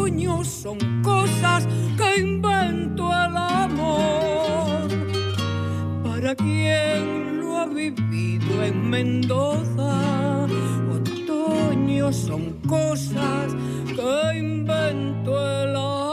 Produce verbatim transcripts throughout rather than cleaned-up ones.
otoño son cosas que inventó el amor. Para quien lo ha vivido en Mendoza, otoño son cosas que inventó el amor.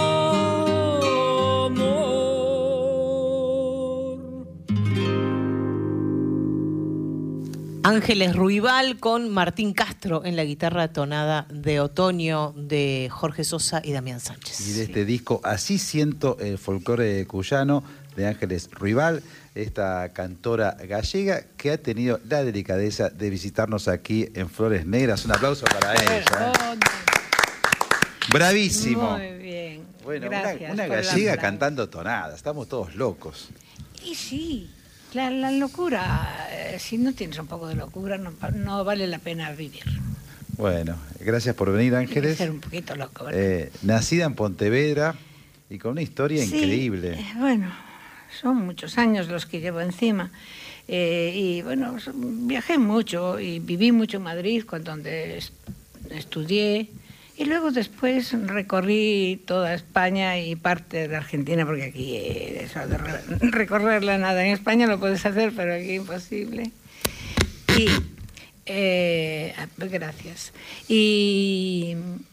Ángeles Ruibal con Martín Castro en la guitarra tonada de Otoño de Jorge Sosa y Damián Sánchez. Y de este disco, Así siento el folclore cuyano, de Ángeles Ruibal, esta cantora gallega que ha tenido la delicadeza de visitarnos aquí en Flores Negras. Un aplauso para ella. Bravísimo. Muy bien. Bueno, gracias una, una gallega cantando tonada. Estamos todos locos. Y sí, la, la locura, eh, si no tienes un poco de locura, no, no vale la pena vivir. Bueno, gracias por venir, Ángeles. Hay que ser un poquito loco, ¿verdad? Eh, nacida en Pontevedra y con una historia sí, increíble. Eh, bueno, son muchos años los que llevo encima. Eh, y bueno, viajé mucho y viví mucho en Madrid, donde estudié. Y luego después recorrí toda España y parte de Argentina, porque aquí eh, eso de re recorrerla nada. En España lo puedes hacer, pero aquí imposible. Y, eh, gracias. Y,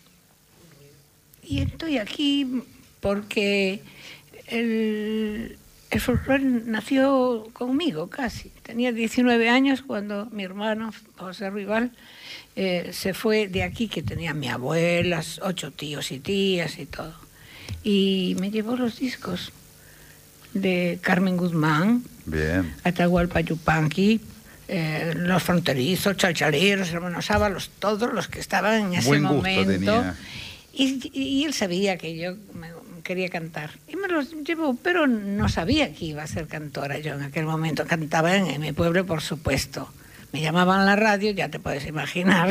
y estoy aquí porque el, el folclore nació conmigo casi. Tenía diecinueve años cuando mi hermano, José Ruibal, Eh, se fue de aquí, que tenía mi abuela, ocho tíos y tías y todo. Y me llevó los discos de Carmen Guzmán, Bien. Atahualpa Yupanqui, eh, Los Fronterizos, Chalchaleros, Hermanos Ábalos, todos los que estaban en ese Buen gusto momento. tenía. Y, y él sabía que yo me, quería cantar. Y me los llevó, pero no sabía que iba a ser cantora yo en aquel momento. Cantaba en, en mi pueblo, por supuesto. Me llamaban a la radio, ya te puedes imaginar.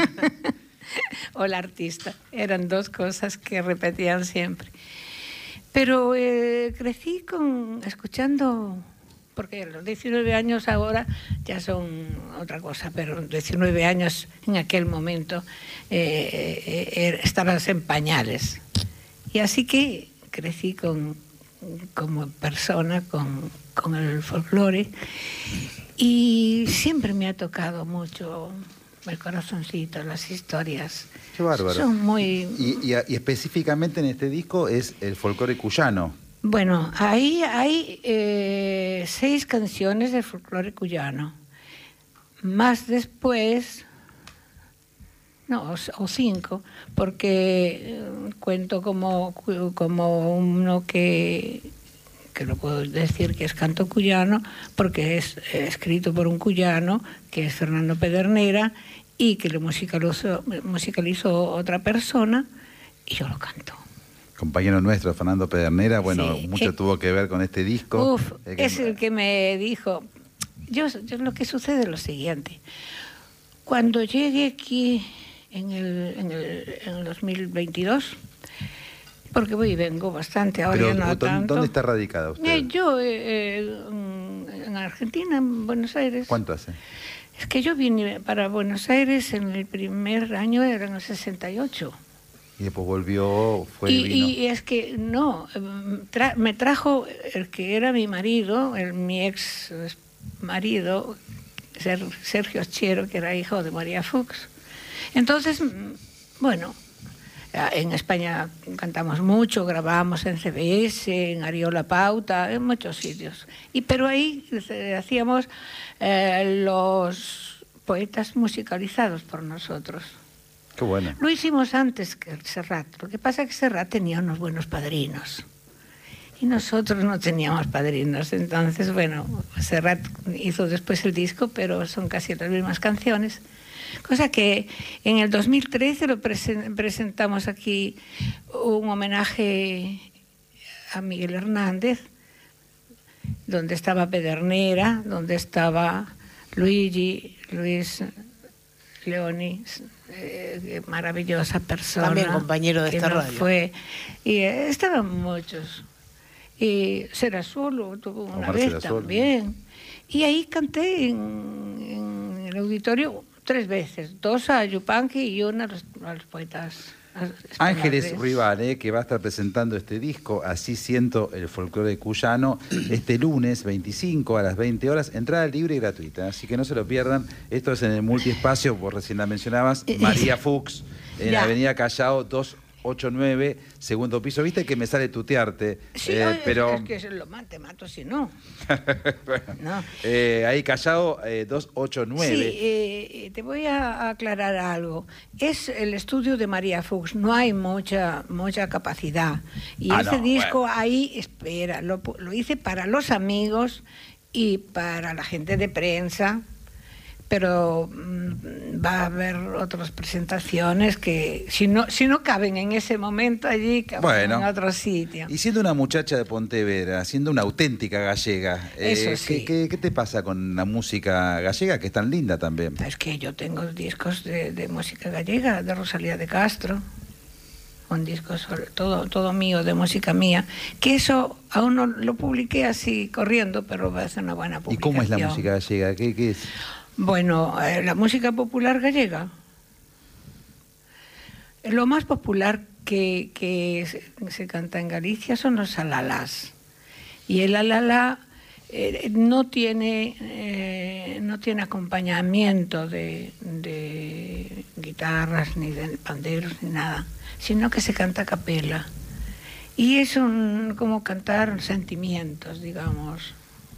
O la artista. Eran dos cosas que repetían siempre. Pero eh, crecí con escuchando, porque los diecinueve años ahora ya son otra cosa, pero diecinueve años en aquel momento eh, eh, estabas en pañales. Y así que crecí con, como persona con, con el folclore. Y siempre me ha tocado mucho el corazoncito, las historias. Qué bárbaro. Son muy... Y, y, y específicamente en este disco es el folclore cuyano. Bueno, ahí hay eh, seis canciones de folclore cuyano. Más después, no, o, o cinco, porque eh, cuento como, como uno que... que lo puedo decir que es canto cuyano, porque es escrito por un cuyano, que es Fernando Pedernera, y que lo musicalizó, musicalizó otra persona, y yo lo canto. Compañero nuestro, Fernando Pedernera, bueno, sí, mucho eh, tuvo que ver con este disco. Uf, eh, que... es el que me dijo, yo, yo lo que sucede es lo siguiente, cuando llegue aquí en el, en el, en el dos mil veintidós, porque voy y vengo bastante, ahora Pero, ya no tanto. ¿dónde está radicada usted? Eh, yo, eh, en Argentina, en Buenos Aires. ¿Cuánto hace? Es que yo vine para Buenos Aires en el primer año, era en el sesenta y ocho. Y después volvió, fue y, y vino. Y es que, no, tra me trajo el que era mi marido, el, mi ex marido, Sergio Chiero, que era hijo de María Fuchs. Entonces, bueno... En España cantamos mucho, grabamos en C B S, en Ariola Pauta, en muchos sitios. Y, pero ahí eh, hacíamos eh, los poetas musicalizados por nosotros. Qué bueno. Lo hicimos antes que el Serrat. Lo que pasa es que Serrat tenía unos buenos padrinos. Y nosotros no teníamos padrinos. Entonces, bueno, Serrat hizo después el disco, pero son casi las mismas canciones. Cosa que en el dos mil trece lo presen presentamos aquí un homenaje a Miguel Hernández, donde estaba Pedernera, donde estaba Luigi, Luis Leoni, eh, maravillosa persona. También compañero de esta radio. Fue, y eh, estaban muchos. Y Serasuolo tuvo una Omar vez Serasuolo. también. Y ahí canté en, en el auditorio tres veces, dos a Yupanqui y una a los, a los poetas Ángeles Ruibal, eh, que va a estar presentando este disco, Así siento el folclore cuyano, este lunes veinticinco a las veinte horas, entrada libre y gratuita, así que no se lo pierdan. Esto es en el multiespacio, vos recién la mencionabas, María Fuchs, en la Avenida Callao doscientos ochenta y nueve, segundo piso. Viste que me sale tutearte, sí, eh, oye, pero... es que lo mato, te mato si no. Bueno, no. Eh, ahí Callao eh, doscientos ochenta y nueve. Sí, eh, te voy a aclarar algo. Es el estudio de María Fuchs, no hay mucha mucha capacidad. Y ah, ese no, disco bueno. ahí, espera, lo, lo hice para los amigos y para la gente de prensa, pero mmm, va a haber otras presentaciones que si no si no caben en ese momento allí, caben bueno, en otro sitio. Y siendo una muchacha de Pontevedra, siendo una auténtica gallega, Eso eh, sí. ¿qué, qué, ¿qué te pasa con la música gallega, que es tan linda también? Es que yo tengo discos de, de música gallega, de Rosalía de Castro, un disco sobre todo, todo mío, de música mía, que eso aún no lo publiqué así corriendo, pero va a ser una buena publicación. ¿Y cómo es la música gallega? ¿Qué, qué es? Bueno, eh, la música popular gallega. Lo más popular que, que se, se canta en Galicia son los alalás. Y el alalá eh, no tiene eh, no tiene acompañamiento de, de guitarras, ni de panderos, ni nada, sino que se canta a capela. Y es un, como cantar sentimientos, digamos.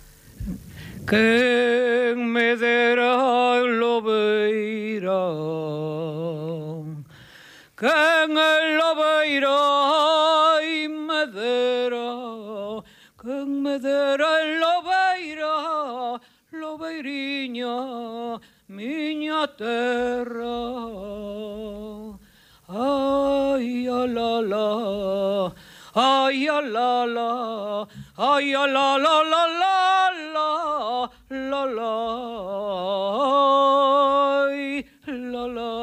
Quen me dera el lobeira, quen el lobeira y me dera, quen me dera el lobeira, lobeiriña, miña terra. Ay, a la la, ay, a la la, ay, a la la la la la, la la, ay, la la.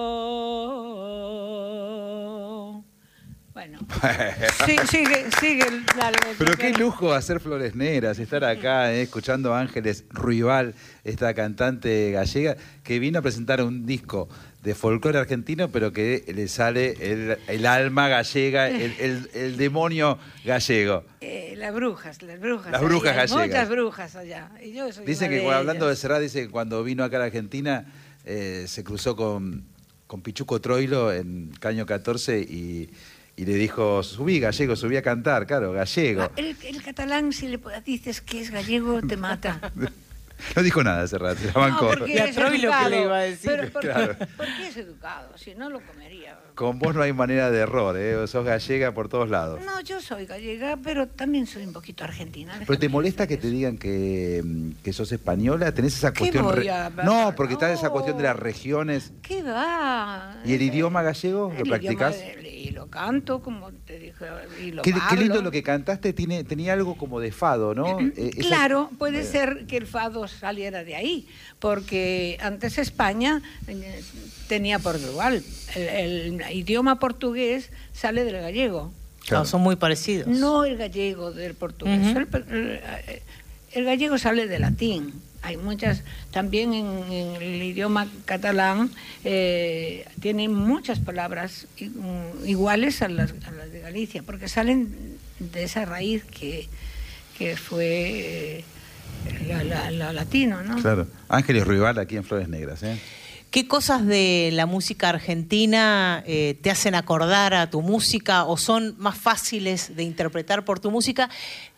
Bueno, sí, sigue, sigue. Dale, Pero qué lujo hacer Flores Negras, estar acá eh, escuchando a Ángeles Ruibal, esta cantante gallega que vino a presentar un disco de folclore argentino, pero que le sale el, el alma gallega, el, el, el demonio gallego. Eh, las brujas, las brujas. Las brujas hay, hay gallegas. muchas brujas allá. Y yo soy Dicen una que de hablando de ellas. Serrat, dice que cuando vino acá a la Argentina eh, se cruzó con, con Pichuco Troilo en Caño catorce y, y le dijo, subí gallego, subí a cantar, claro, gallego. Ah, el, el catalán, si le dices que es gallego, te mata. No dijo nada Serrat, se la bancó. No, porque Y a es Troilo, ¿qué educado. le iba a decir? Pero porque, Claro. porque es educado, si no lo comería. Con vos no hay manera de error, ¿eh? Sos gallega por todos lados. No, yo soy gallega, pero también soy un poquito argentina. ¿Pero te déjame molesta decir que te eso. digan que, que sos española? ¿Tenés esa ¿Qué cuestión? voy re- a- No, porque está esa no. cuestión de las regiones. ¿Qué va? ¿Y el idioma gallego? ¿Lo El practicás? idioma de- y lo canto, como te dije, y lo Qué, qué lindo hablo. lo que cantaste, tiene, tenía algo como de fado, ¿no? Eh, esa- Claro, puede Eh, ser que el fado saliera de ahí, porque antes España eh, tenía Portugal. El, el idioma portugués sale del gallego, claro. No, son muy parecidos. no el gallego del portugués. Ujú. el, el- el gallego sale del latín. Hay muchas, también en, en el idioma catalán, eh, tiene muchas palabras i- iguales a las, a las de Galicia, porque salen de esa raíz que, que fue eh, la, la- la latino, ¿no? Claro. Ángeles Ruibal aquí en Flores Negras, ¿eh? ¿Qué cosas de la música argentina eh, te hacen acordar a tu música o son más fáciles de interpretar por tu música?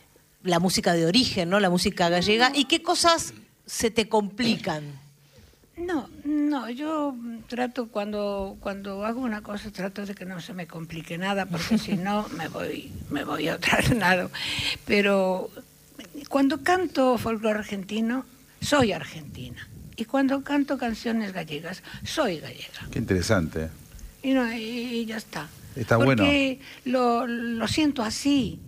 La música de origen, ¿no? La música gallega. ¿Y qué cosas se te complican? No, no, yo trato cuando cuando hago una cosa trato de que no se me complique nada, porque si no me voy me voy a otro lado. Pero cuando canto folclore argentino, soy argentina. Y cuando canto canciones gallegas, soy gallega. Qué interesante. Y, no, y, y ya está. Está porque bueno. Porque lo, lo siento así.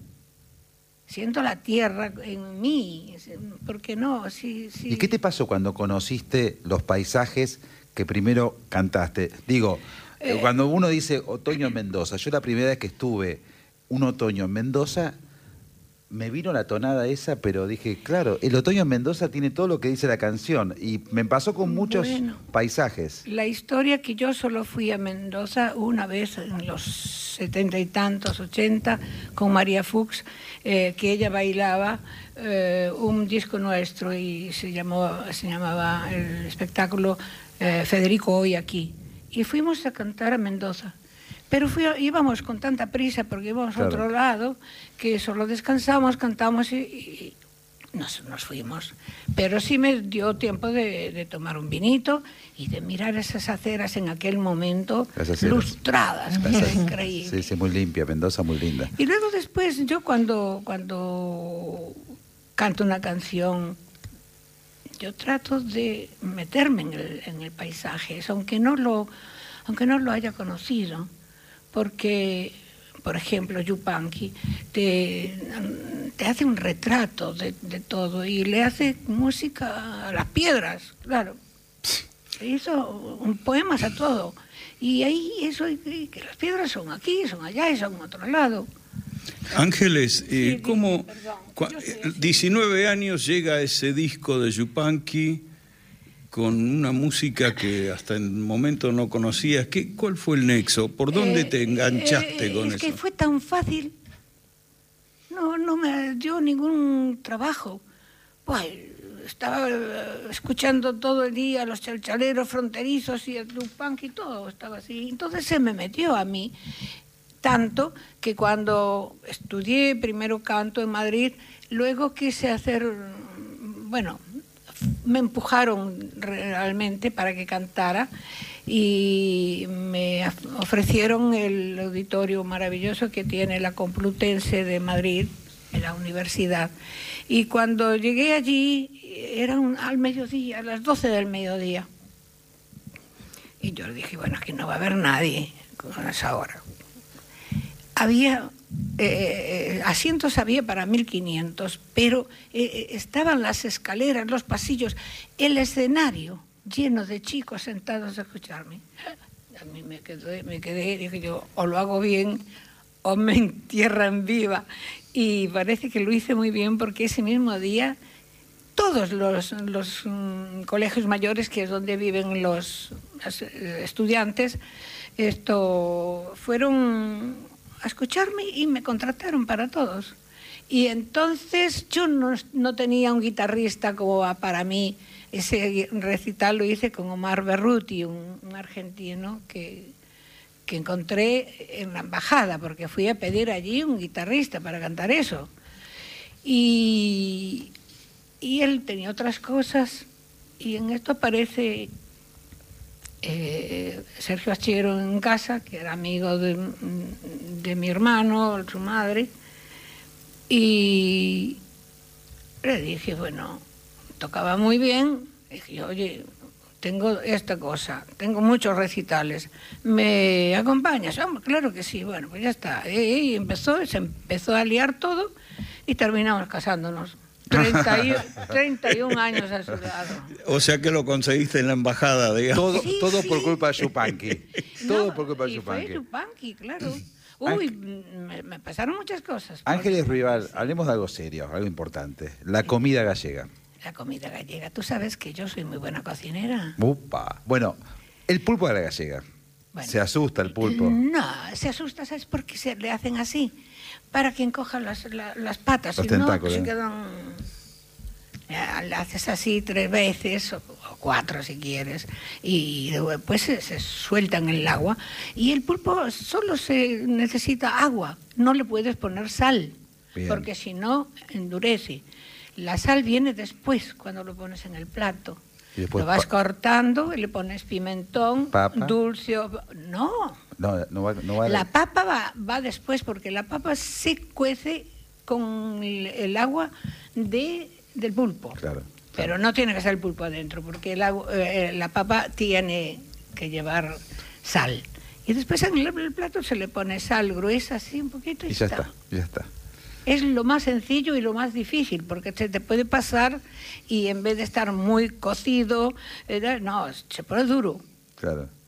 Siento la tierra en mí. ¿Por qué no? Sí, sí. ¿Y qué te pasó cuando conociste los paisajes que primero cantaste? Digo, eh, cuando uno dice otoño en Mendoza, yo la primera vez que estuve un otoño en Mendoza, me vino la tonada esa, pero dije, claro, el otoño en Mendoza tiene todo lo que dice la canción. Y me pasó con muchos Bueno, paisajes. La historia que yo solo fui a Mendoza una vez en los setenta y tantos, ochenta, con María Fuchs, eh, que ella bailaba eh, un disco nuestro y se, llamó, se llamaba el espectáculo eh, Federico Hoy Aquí. Y fuimos a cantar a Mendoza. Pero fui, íbamos con tanta prisa porque íbamos claro. a otro lado, que solo descansamos, cantamos y, y nos, nos fuimos. Pero sí me dio tiempo de, de tomar un vinito y de mirar esas aceras en aquel momento lustradas, que era increíble. Sí, sí, muy limpia, Mendoza muy linda. Y luego después yo cuando, cuando canto una canción, yo trato de meterme en el, en el paisaje, aunque no lo, aunque no lo haya conocido. Porque, por ejemplo, Yupanqui te, te hace un retrato de, de todo y le hace música a las piedras, claro. Le hizo un poemas a todo. Y ahí eso, que las piedras son aquí, son allá y son en otro lado. Ángeles, eh, Sí, ¿cómo perdón, yo sé, sí. diecinueve años llega ese disco de Yupanqui con una música que hasta el momento no conocías? ¿Qué, ¿Cuál fue el nexo? ¿Por dónde Eh, te enganchaste eh, con es eso? Es que fue tan fácil. No, no me dio ningún trabajo. Pues estaba eh, escuchando todo el día los chalchaleros fronterizos y el Yupanqui y todo, estaba así. Entonces se me metió a mí. Tanto que cuando estudié primero canto en Madrid, luego quise hacer, bueno, me empujaron realmente para que cantara y me ofrecieron el auditorio maravilloso que tiene la Complutense de Madrid, en la universidad. Y cuando llegué allí, era un, al mediodía, a las doce del mediodía. Y yo le dije, bueno, aquí no va a haber nadie con esa hora. Había eh, asientos había para mil quinientos, pero eh, estaban las escaleras, los pasillos, el escenario lleno de chicos sentados a escucharme. A mí me quedé, me quedé, dije yo, o lo hago bien o me entierran viva. Y parece que lo hice muy bien porque ese mismo día todos los, los um, colegios mayores, que es donde viven los, los estudiantes, esto fueron a escucharme y me contrataron para todos. Y entonces yo no, no tenía un guitarrista como para mí. Ese recital lo hice con Omar Berruti, un, un argentino que, que encontré en la embajada, porque fui a pedir allí un guitarrista para cantar eso. Y, y él tenía otras cosas, y en esto aparece Eh, Sergio Achero en casa, que era amigo de, de mi hermano, su madre, y le dije, bueno, tocaba muy bien, dije, oye, tengo esta cosa, tengo muchos recitales, ¿me acompañas? Oh, claro que sí, bueno, pues ya está. Y empezó, se empezó a liar todo y terminamos casándonos. treinta y un años a su lado. O sea que lo conseguiste en la embajada, digamos. Todo, Sí, todo sí. por culpa de Yupanqui. Todo No, por culpa de y fue Yupanqui. Yupanqui, claro. Uy, me, me pasaron muchas cosas. Ángeles Rival, hablemos de algo serio, algo importante. La comida gallega. La comida gallega. Tú sabes que yo soy muy buena cocinera. Upa. Bueno, el pulpo de la gallega. Bueno. Se asusta el pulpo. No, se asusta, ¿sabes por qué se le hacen así? Para que encoja las, la, las patas. Los Si no, tentáculos. se quedan... Ya, le haces así tres veces, o, o cuatro si quieres, y después se, se suelta en el agua. Y el pulpo solo se necesita agua, no le puedes poner sal, Bien. porque si no, endurece. La sal viene después, cuando lo pones en el plato. Y después Lo vas pa- cortando y le pones pimentón, Papa. dulce... o- No, No, no va, no va a la papa va, va después, porque la papa se cuece con el, el agua de, del pulpo. Claro. Pero no tiene que ser el pulpo adentro, porque el agua, eh, la papa tiene que llevar sal. Y después en el, el plato se le pone sal gruesa, así un poquito, y, Y ya está, ya está. Es lo más sencillo y lo más difícil, porque se te puede pasar y en vez de estar muy cocido, eh, no, se pone duro. Claro.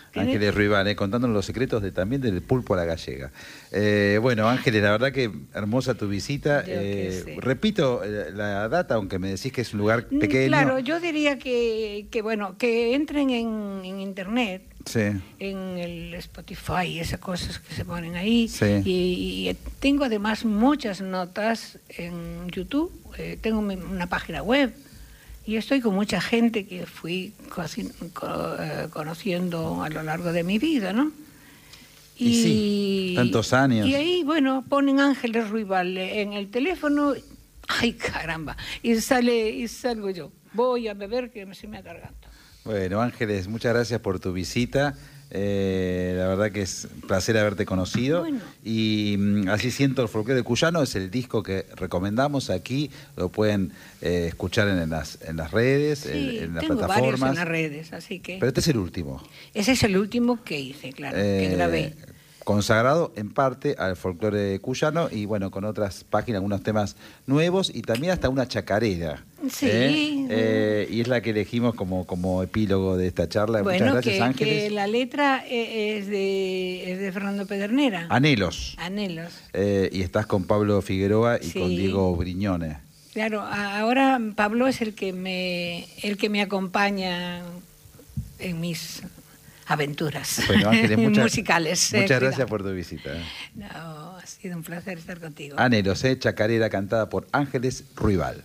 Ángeles Ruibal, eh, contándonos los secretos de, también del pulpo a la gallega. Eh, bueno, Ángeles, la verdad que hermosa tu visita. Eh, sí. Repito eh, la data, aunque me decís que es un lugar pequeño. Claro, yo diría que, que bueno, que entren en, en internet, sí. en el Spotify y esas cosas que se ponen ahí. Sí. Y, y tengo además muchas notas en YouTube, eh, tengo mi- una página web. Y estoy con mucha gente que fui coci- co- eh, conociendo a lo largo de mi vida, ¿no? Y sí, tantos años. Y ahí, bueno, ponen Ángeles Ruibal en el teléfono. ¡Ay, caramba! Y sale y salgo yo. Voy a beber que se me agarganta. Bueno, Ángeles, muchas gracias por tu visita. Eh, la verdad que es un placer haberte conocido. Bueno. Y mm, así siento el folclore cuyano, es el disco que recomendamos aquí. Lo pueden eh, escuchar en, en las, en las redes, Sí, en, en las tengo varios plataformas. en las redes, así que... Pero este es el último. Ese es el último que hice, claro, que Eh, grabé. Consagrado en parte al folclore cuyano y bueno, con otras páginas, algunos temas nuevos y también hasta una chacarera. Sí. ¿eh? Eh, y es la que elegimos como, como epílogo de esta charla. Bueno, Muchas gracias, que, Ángeles. que la letra eh, es de, es de Fernando Pedernera. Anhelos. Anhelos. Eh, y estás con Pablo Figueroa y Sí. con Diego Briñone. Claro, a- ahora Pablo es el que me el que me acompaña en mis aventuras Bueno, Ángeles, muchas, musicales. eh, muchas gracias cuidado. por tu visita. ¿eh? No, ha sido un placer estar contigo. Anhelos, ¿eh? Chacarera cantada por Ángeles Ruibal.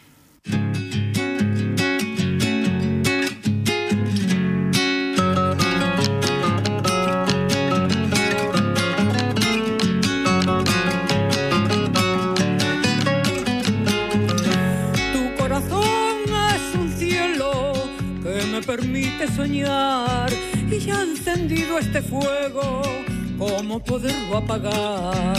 Tu corazón es un cielo que me permite soñar y ya ha encendido este fuego, ¿cómo poderlo apagar?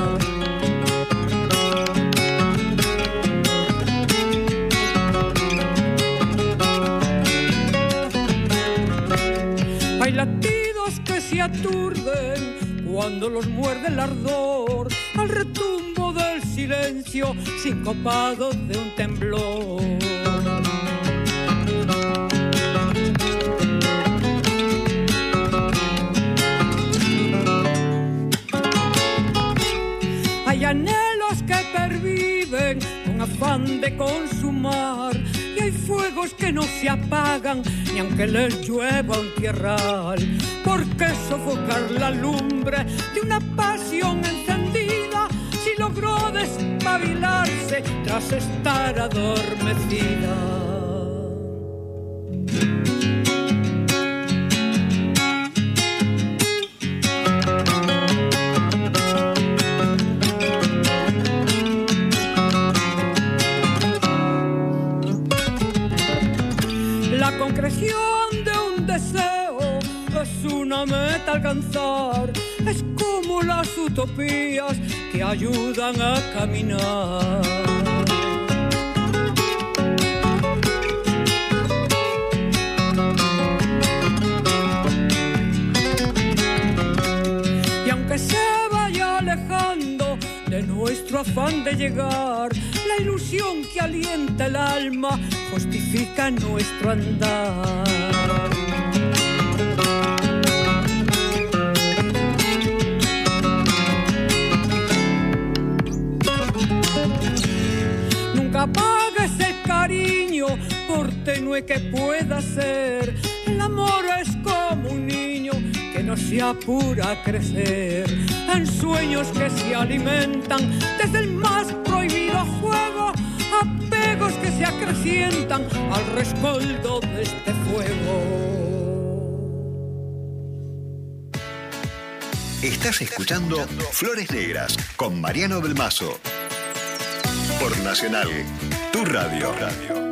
Hay latidos que se aturden cuando los muerde el ardor al retumbo del silencio sincopado de un temblor. Hay anhelos que perviven con afán de consumar y hay fuegos que no se apagan ni aunque les llueva un tierral. ¿Por qué sofocar la lumbre de una pasión encendida si logró despabilarse tras estar adormecida? La concreción de un deseo es una meta a alcanzar, es como las utopías que ayudan a caminar. Y aunque se vaya alejando de nuestro afán de llegar, la ilusión que alienta el alma justifica nuestro andar. Nunca apagues el cariño por tenue que pueda ser. El amor es como un niño que no se apura a crecer, en sueños que se alimentan desde el más prohibido juego, apegos que se acrecientan al rescoldo de este fuego. Estás escuchando Flores Negras con Mariano Belmazo por Nacional, tu radio.